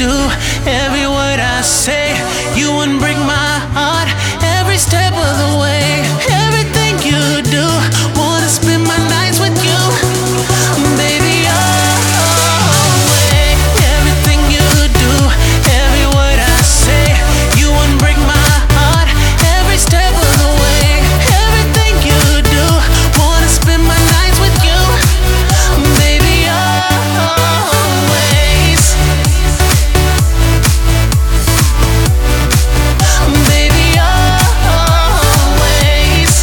do, every word I say. You wouldn't break my heart every step of the way. Everything you do, wanna spend my nights with you, baby, always. Everything you do, every word I say. You wouldn't break my heart every step of the way. Everything you do, wanna spend my nights with you, baby, always. Baby, always.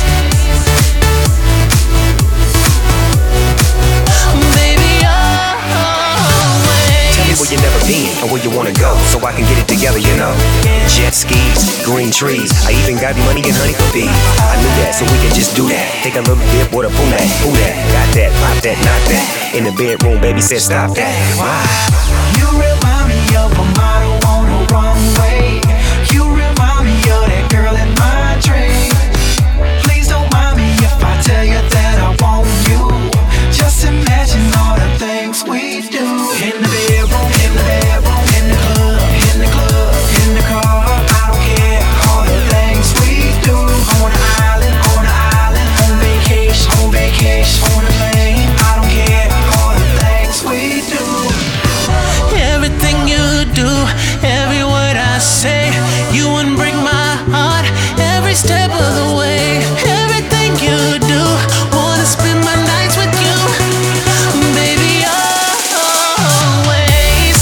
Baby, always. Tell me where you never been and where you wanna go, so I can get it together, you know. Jet skis, green trees, I even got money and honey for bees. I knew that, so we can just do that. Take a little dip with a boom that, ooh that. Got that, pop that, not that. In the bedroom, baby said stop that. Why? You remind me of a model on the runway. You remind me of that girl in my dream. Please don't mind me if I tell you that I want you. Just imagine all the things we do. In the bedroom, in the bedroom, in the club, in the club, in the car. I don't care, all the things we do. On the island, on vacation, on vacation, on the plane. I don't care, all the things we do. Everything you do, every word I say. You wouldn't break my heart every step of the way. Everything you do, wanna spend my nights with you, baby, always.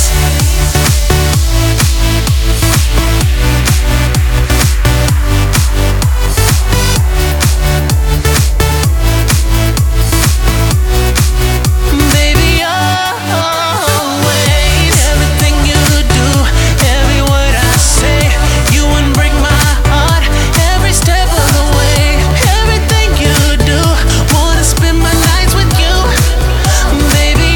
Baby, always. Everything you do, every word I say. You wouldn't break my heart every step of the way. Everything you do, wanna spend my nights with you, baby,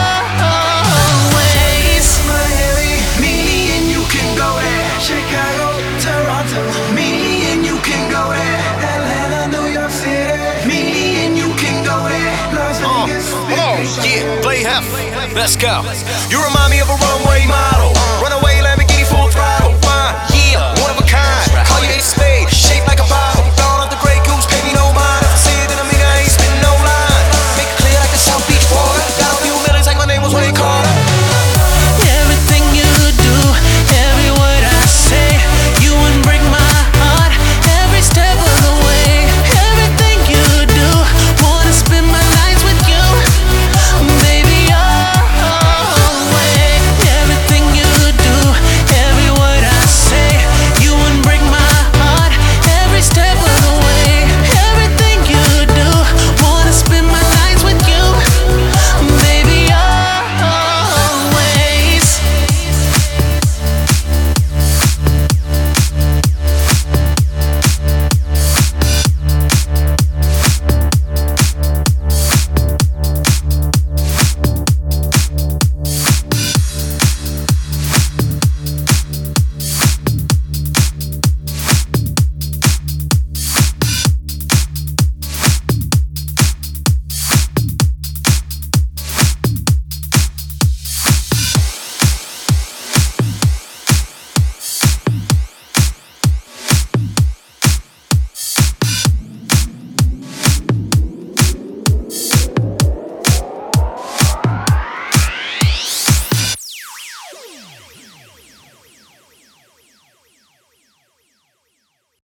always. Miami, me and you can go there. Chicago, Toronto, me and you can go there. Atlanta, New York City, me and you can go there. Las Vegas, Yeah, play half. Let's go. You remind me of a runway model. Run away